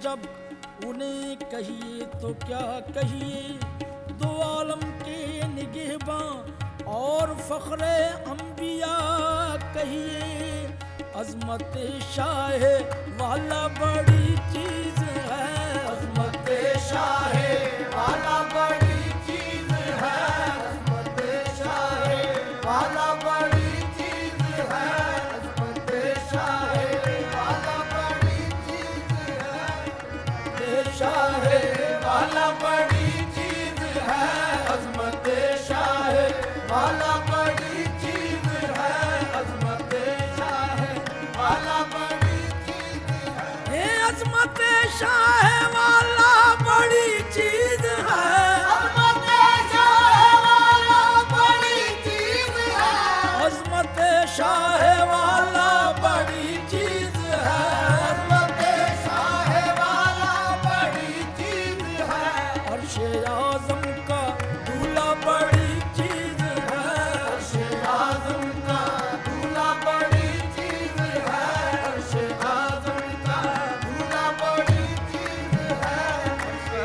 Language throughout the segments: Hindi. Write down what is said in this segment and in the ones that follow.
जब उन्हें कहिए तो क्या कहिए, दो आलम के निगहबां और फख्रे अंबिया कहिए। अजमत शाह वाला बड़ी चीज है, अजमत शाह वाला बड़ी चीज है, अजमत शाह वाला बड़ी चीज है, अजमत शाह वाला बड़ी चीज है, शाह वाला बड़ी चीज है, अजमत शाह वाला बड़ी चीज है, अजमत शाह वाला बड़ी चीज है। ये अजमत शाह वाला बड़ी चीज है, अजमत शाह वाला बड़ी चीज है, अजमत शाह वाला बड़ी चीज है, अजमत शाह वाला बड़ी चीज है, अर्शे आज़म का दूल्हा बड़ी चीज है, अर्शे आज़म का दूल्हा बड़ी चीज है, अर्शे आज़म का दूल्हा बड़ी चीज है, अर्शे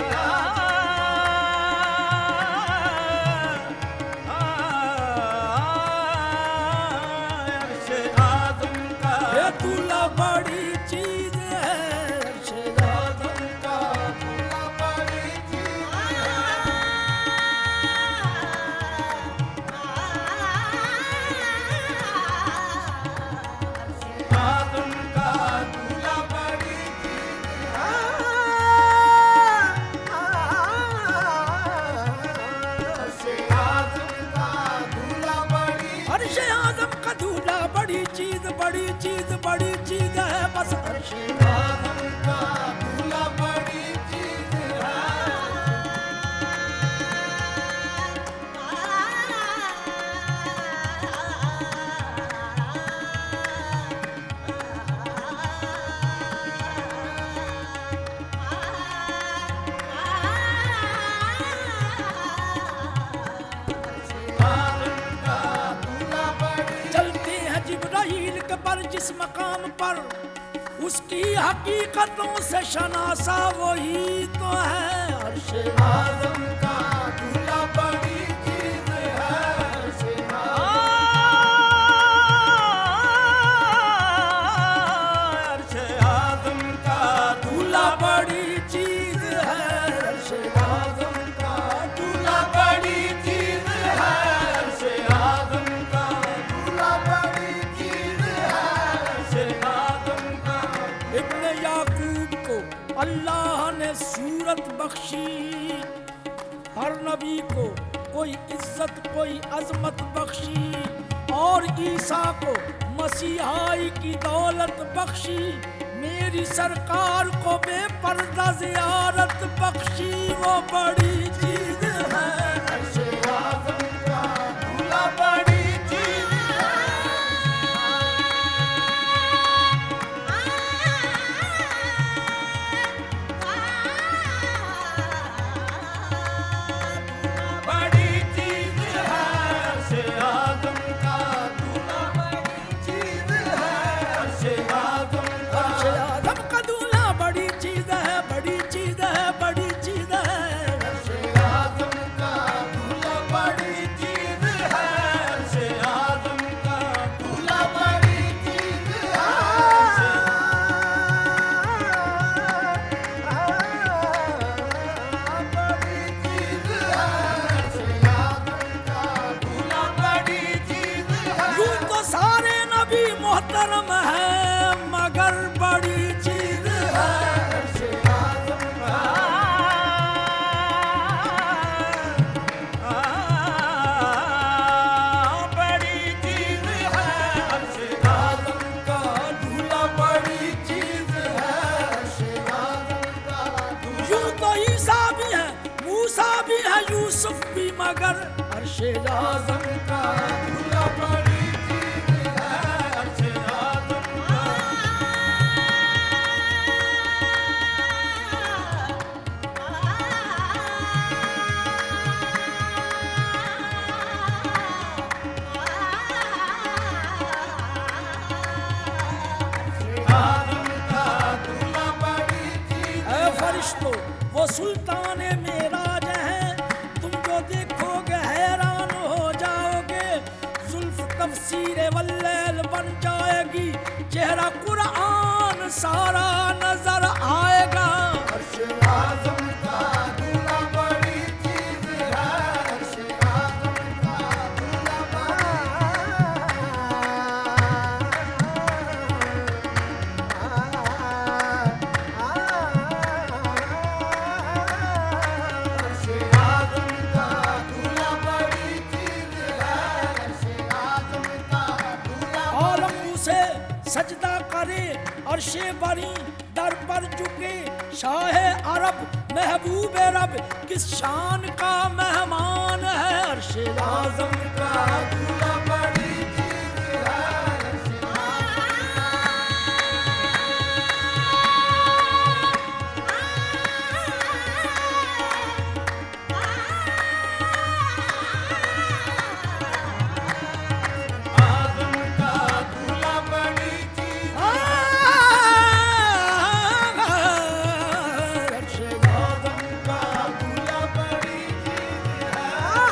आज़म का ये दूल्हा बड़ी चीज है, अर्शे आज़म का दूल्हा बड़ी चीज आज़म का दूल्हा बड़ी चीज है, अर्शे आज़म का दूल्हा बड़ी अर्शे आज़म का दूल्हा बड़ी चीज, बड़ी चीज, बड़ी चीज है, बस अर्शे आज़म का दूल्हा बड़ी चीज है। चलते हैं जिब्राइल के पर जिस मकाम पर, उसकी हकीकतों से शनासा वही तो है, अर्शे आज़म का दूल्हा बड़ी चीज है, अर्शे आज़म का दूल्हा बड़ी चीज है, अर्शे आज़म का दूल्हा बड़ी चीज है, अर्शे आज़म का दूल्हा बड़ी चीज है, अर्शे आज़म का इब्ने याकूब को अल्लाह ने सूरत बख्शी, हर नबी को कोई इज्जत कोई अजमत बख्शी, और ईसा को मसीहाई की दौलत बख्शी, मेरी सरकार को बेपर्दा ज़ियारत बख्शी, वो बड़ी चीज है, अर्शे आज़म का दूल्हा बड़ी चीज है, बड़ी चीज है, अर्शे आज़म का दूल्हा बड़ी चीज है, अर्शे आज़म का अर्शे आज़म का दूल्हा बड़ी चीज है, बड़ी चीज है, बड़ी चीज है, अर्शे आज़म का दूल्हा बड़ी चीज है, अर्शे आज़म का दूल्हा बड़ी चीज है, बड़ी चीज है, अर्शे आज़म का दूल्हा बड़ी चीज है। यूं तो सारे नबी मोहतरम है, मगर बड़ी चीज है, अर्शे आज़म का बड़ी चीज है, अर्शे आज़म का दूल्हा बड़ी चीज है, अर्शे आज़म का दूल्हा यूं तो ईसा भी है, मूसा भी है, यूसुफ भी, मगर अर्शे आज़म आज़म का दूल्हा बड़ी चीज है, अर्शे आज़म का आज़म का दूल्हा बड़ी चीज कुछ तो वो सुल्तान मेराज है, तुम जो देखोगे हैरान हो जाओगे। जुल्फ तफसीर वल्लैल बन जाएगी, चेहरा कुरान सारा नजर आएगा। अर्शे आज़म का दूल्हा बड़ी चीज है, अर्शे आज़म का दूल्हा अर्शे आज़म का दूल्हा बड़ी चीज है, अर्शे आज़म का दूल्हा आलम उसे सजदा करे, अर्शे बरी दर पर झुके। शाह अरब महबूब रब किस शान का मेहमान है। अर्शे आज़म का दूल्हा बड़ी चीज है, अर्शे आज़म का दूल्हा बड़ी चीज अर्शे आज़म का दूल्हा बड़ी चीज है।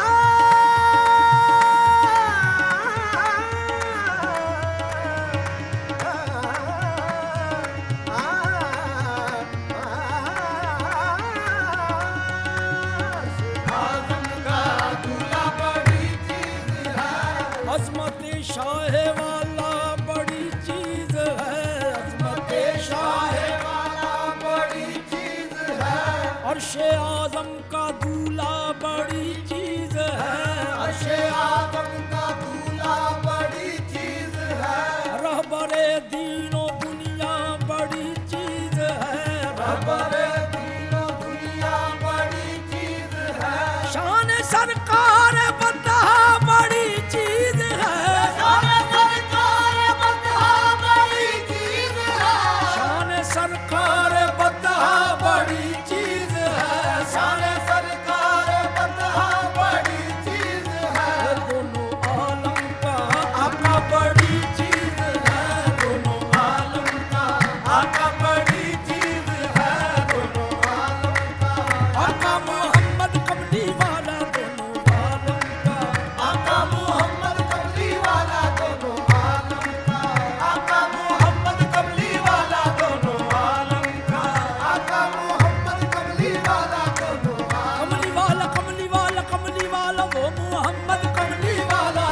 आज़म का दूल्हा बड़ी चीज है, अजमत शाह वाला बड़ी चीज है। अजमत शाह शाहे वाला बड़ी चीज है, अर्शे आज़म का दूल्हा बड़ी चीज है। अर्शे आज़म का दूल्हा बड़ी चीज है, रहबरे दीनो दुनिया बड़ी चीज है। रहबरे दीनो दुनिया बड़ी चीज है, शान सरकार बता बड़ी चीज है। शान सरकार बता बड़ी चीज है, शान सरकार बता बड़ी चीज है। शान सरकार बता बड़ी चीज है, दोनों आलम का आका बड़ी चीज है। दोनों आलम का आका बड़ी चीज है, दोनों आलम का आका मोहम्मद कमली वाला दोनों आलम का। आका मोहम्मद कमली वाला दोनों आलम का, आका मोहम्मद कमली वाला दोनों आलम का, आका मोहम्मद कमली वाला दोनों कमली वाला कमली वाला कमली वाला वो मोहम्मद कमली वाला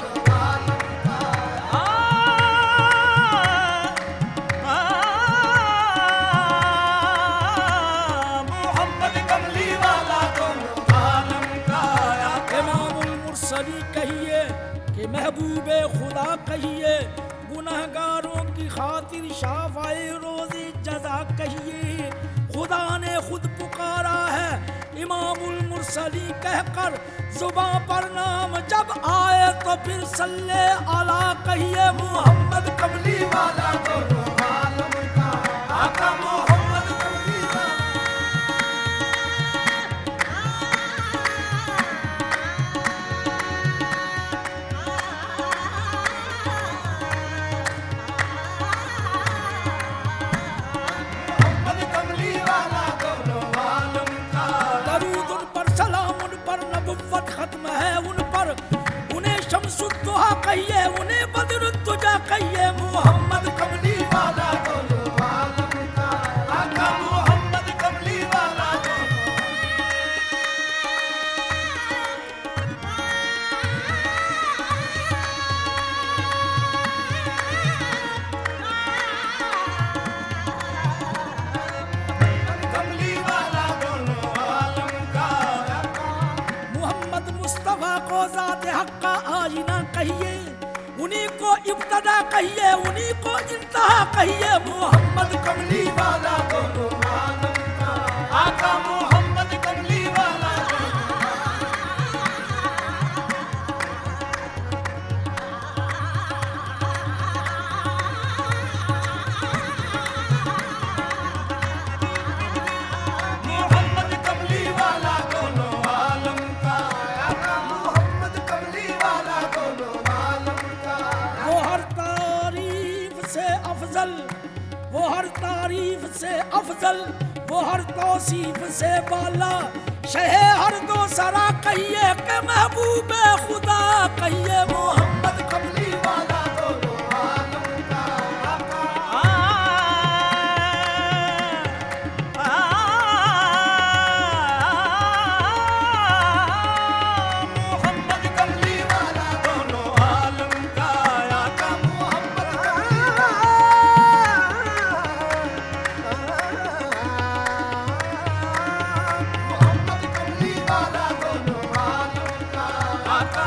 मोहम्मद कमली वाला दोनों आलम का। इमामुल मुरसली कहिए कि महबूबे खुदा कहिए, गुनहगारों की खातिर शाफ़ाए रोज़ी जज़ा कहिए। खुदा ने खुद पुकारा है इमामुल मुरसली कहकर, जुबां पर नाम जब आए तो फिर सल्ले अला कहिए। मोहम्मद कमली वाला दोनों आलम का, आका मोहम्मद कमली वाला मोहम्मद कमली वाला दोनों आलम का। दरूद उन पर, सलाम उन पर, नबुव्वत खत्म है उन पर। उन्हें शम्सुद्दुहा कहिए, उन्हें बदरुद्दुजा कहिए। मोहम्मद कमली वाला दोनों आलम का, आका मोहम्मद कमली वाला दोनों कमली वाला दोनों आलम का। मोहम्मद मुस्तफा को ज़ात हक़ का आईना कहिए, उन्हीं को इब्तदा कहिए, उन्हीं को इंतहा कहिए। मोहम्मद कमली वाला दोनों आलम का, आका मोहम्मद कमली वाला दोनों मोहम्मद कमली वाला दोनों आलम का, आका मोहम्मद कमली वाला दोनों आलम का। वो हर तारीफ से अफजल, वो हर तारीफ से अफजल, वो हर तौसीफ से बाला शहे हर दो सरा कहिए के महबूब खुदा कहिए मोहम्मद कमली वाला दोनों आलम का मोहम्मद कमली वाला दोनों आलम का आका मोहम्मद कमली वाला दोनों आलम का आका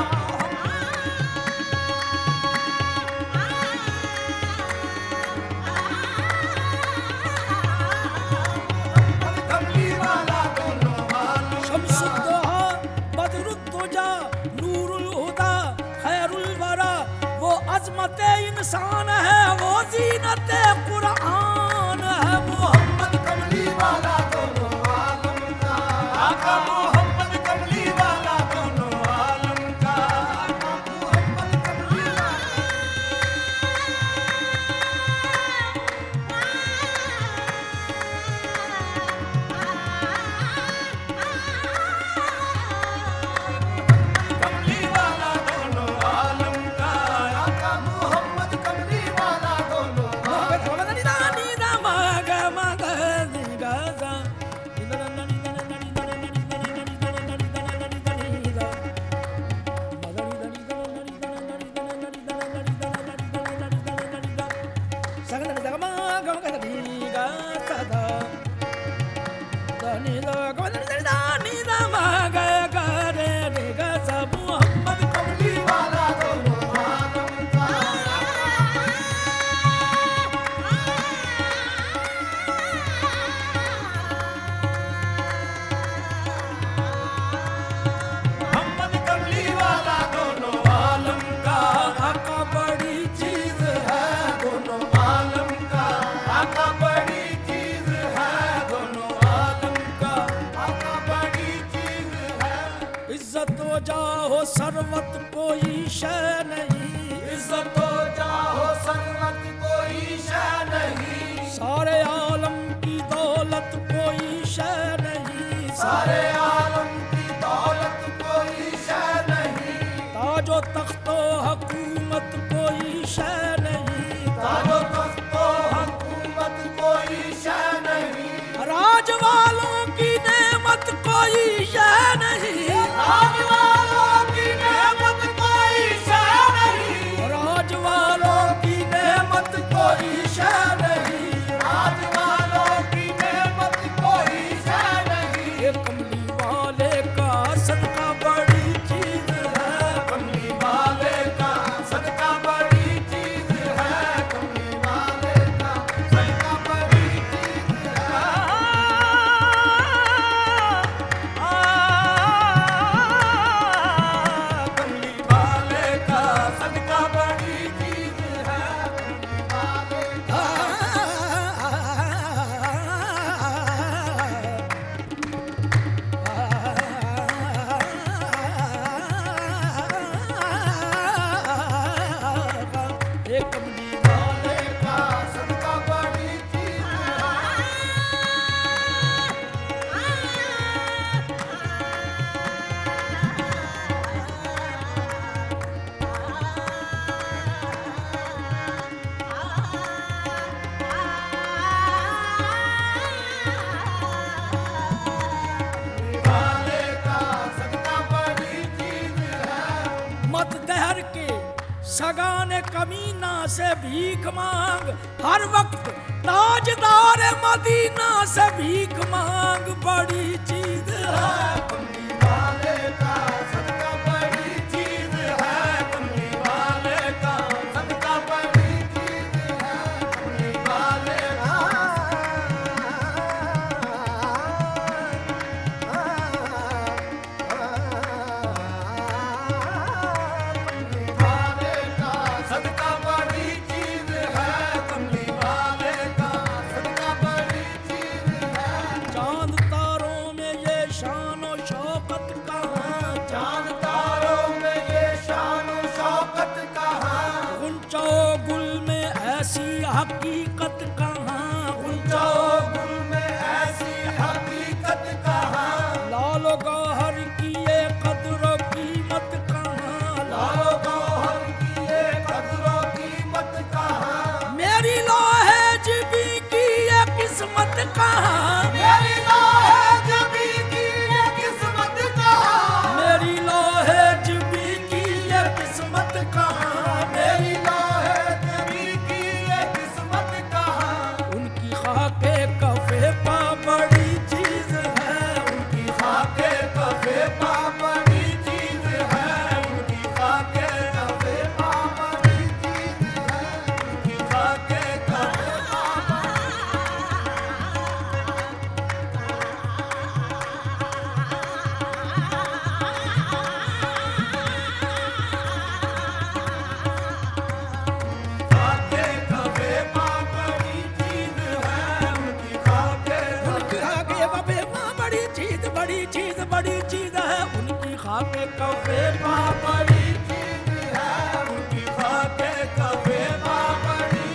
कमली वाला दोनों आलम शम्सुद्दोहा बदरुद्दुजा नूरुल हुदा खैरुल वरा वो अजमत इंसान है वो जीनत कुरान है मोहम्मद कमली वाला दोनों आलम का आका मोहम्मद कमली वाला दोनों आलम का आका मोहम्मद कमली कमली वाला दोनों आलम का आका मोहम्मद कमली वाला दोनों मोहम्मद कमली वाला दोनों आलम का मोहम्मद कमली वाला दोनों आलम का आका बड़ी चीज है दोनों आलम का आका बड़ी चीज है दोनों आलम का आका बड़ी चीज है इज्जत हो जाओ सरवत कोई शय नहीं इज्जत हो जाओ सरवत कोई शय नहीं सारे आलम की दौलत कोई शय नहीं सारे आलम की दौलत कोई शय नहीं ताजो तख्तो हुकूमत कोई शय नहीं ताजो तख्तो हुकूमत कोई शय नहीं राज वालों की नेमत कोई शय नहीं राज वालों की नेमत कोई शय नहीं राज वालों की नेमत कोई शय नहीं राज वालों की नेमत कोई शय नहीं ये कमली वाले का सदका बड़ी चीज है कमली वाले का सदका बड़ी चीज है कमली वाले का सदका बड़ी चीज कमली वाले का सदका बड़ी चीज है कमली वाले का ये कमली वाले का सदका बड़ी चीज वाले का सदका बड़ी चीज है मत दहर के सगाने कमीना से भीख मांग हर वक्त ताजदार मदीना से भीख मांग बड़ी चीज है कमली वाले का सदका बड़ी चीज है कमली वाले का सदका बड़ी चीज है कमली वाले का कमली वाले का सदका बड़ी चीज है कमली वाले का सदका बड़ी चीज है चांद तारों में ये शान और शौकत कहाँ चांद तारों में ये शान और शौकत कहाँ गुंचो गुल में ऐसी हकीकत कहाँ गुल में ऐसी कहाँ, मेरी लोहे जबी की ये किस्मत कहाँ, मेरी लोहे जबी की ये किस्मत कहाँ, मेरी लोहे जबी की ये किस्मत कहाँ, उनकी खाके कफे पा बड़ी चीज है, उनकी खाके कफे पा बड़ी चीज है, उनकी खाके कफे पा बड़ी चीज है, उनकी खाके कफे पा खाके कफे पा बड़ी चीज है, उनकी खाके उनकी खाके कफे पा बड़ी चीज, बड़ी चीज, बड़ी चीज है, उनकी खाके कफे पा बड़ी चीज है, उनकी खाके कफे पा बड़ी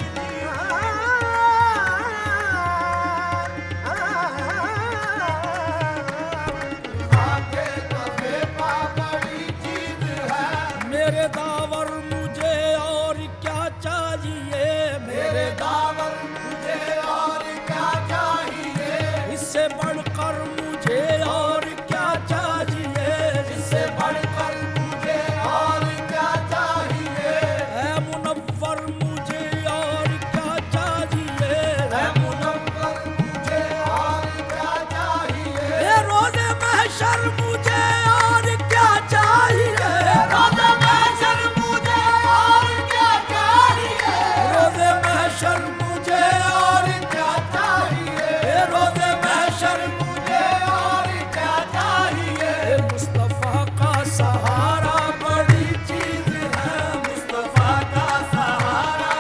खाके कफे पा बड़ी चीज है, मेरे दावर मुझे और क्या चाहिए, मेरे दावर मुझे और क्या चाहिए, इससे बढ़कर मुझे और क्या चाहिए, इससे बढ़कर मुझे और क्या चाहिए, ऐ मुनव्वर मुझे और क्या चाहिए, ऐ मुनव्वर मुझे और क्या चाहिए, ये रोज़े महशर मुझे और क्या चाहिए, रोज़े महशर मुझे और क्या चाहिए, रोज़े महशर मुझे और क्या चाहिए, ये रोज़े महशर मुझे और क्या चाहिए, ये मुस्तफ़ा का सहारा बड़ी चीज है, मुस्तफा का सहारा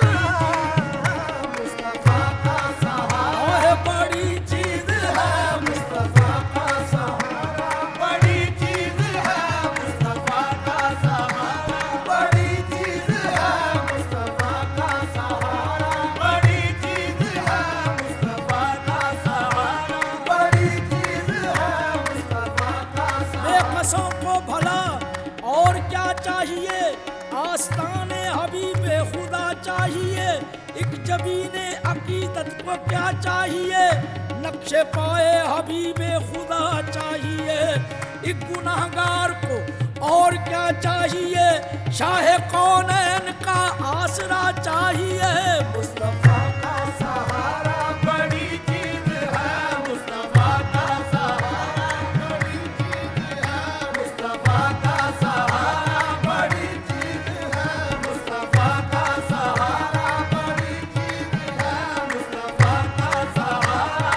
मुस्तफा का सहारा और बड़ी चीज है, मुस्तफा का सहारा बड़ी चीज है, मुस्तफा का सहारा बड़ी चीज है, मुस्तफा का सहारा बड़ी चीज है, मुस्तफा का सहारा बड़ी चीज है, मुस्तफा का सहारा बेकसों को भला और क्या चाहिए, आस्ताने हबीबे खुदा चाहिए, एक जबीने अकीदत को क्या चाहिए, नक्शे पाए हबीबे खुदा चाहिए, एक गुनाहगार को और क्या चाहिए, शाह कौनैन का आसरा चाहिए, मुस्तफा का सहारा बड़ी चीज है, मुस्तफा का सहारा बड़ी चीज है, मुस्तफा का सहारा बड़ी चीज है, मुस्तफा का सहारा बड़ी चीज है, मुस्तफा का सहारा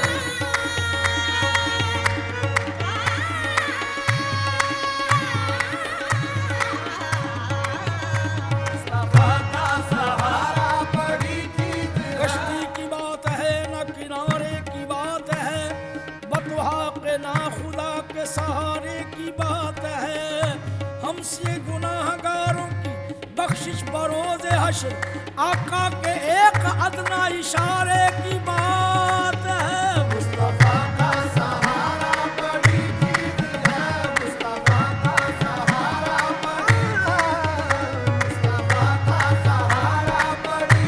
मुस्तफा का सहारा बड़ी चीज है, कश्ती की बात है न किनारे की बात है, बतहा के ना खुदा के सहारे की बात है, हमसे गुनाहगारों की बख्शिश बरोज़े हश्र, आका के एक अदना इशारे की बात है, मुस्तफा का सहारा बड़ी चीज है, मुस्तफा का सहारा बड़ी मुस्तफा का सहारा बड़ी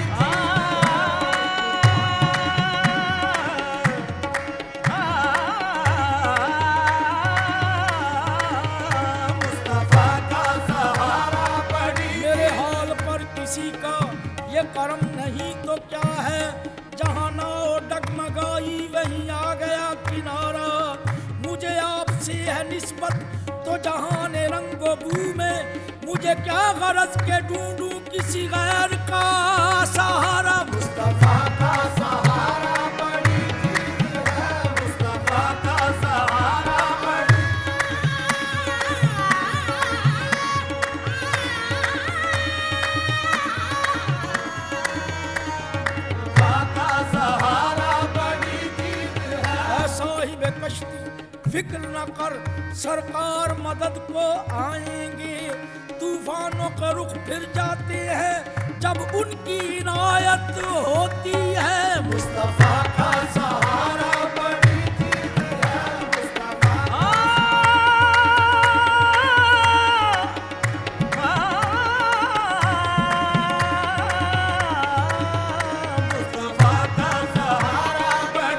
मुस्तफा का सहारा बड़ी मेरे हाल पर किसी का ये करम नहीं तो क्या है, जहाँ नाव डगमगाई वहीं आ गया किनारा, मुझे आपसे है निस्बत तो जहान रंगो बू में, मुझे क्या गरज के ढूंढूं किसी गैर का सहारा, मुस्तफा का सहारा बड़ी चीज है, मुस्तफा का सहारा बड़ी मुस्तफा का सहारा बड़ी चीज है, ऐ साहिब कश्ती फिक्र न कर, सरकार मदद को आएंगे, तूफानों का रुख फिर जाते हैं जब उनकी इनायत होती है, मुस्तफा का सहारा बड़ी चीज है, मुस्तफा मुस्तफा का सहारा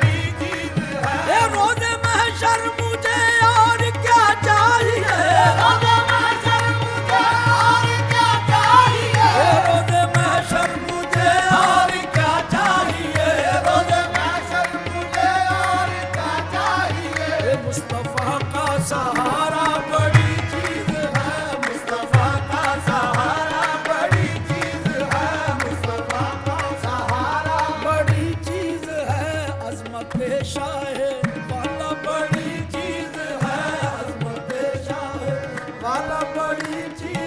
सहारा बड़ी चीज है, मुस्तफा का सहारा बड़ी चीज है, मुस्तफा का सहारा बड़ी चीज है अजमत शाहे वाला, बड़ी चीज है, अज़मत शाह वाला बड़ी चीज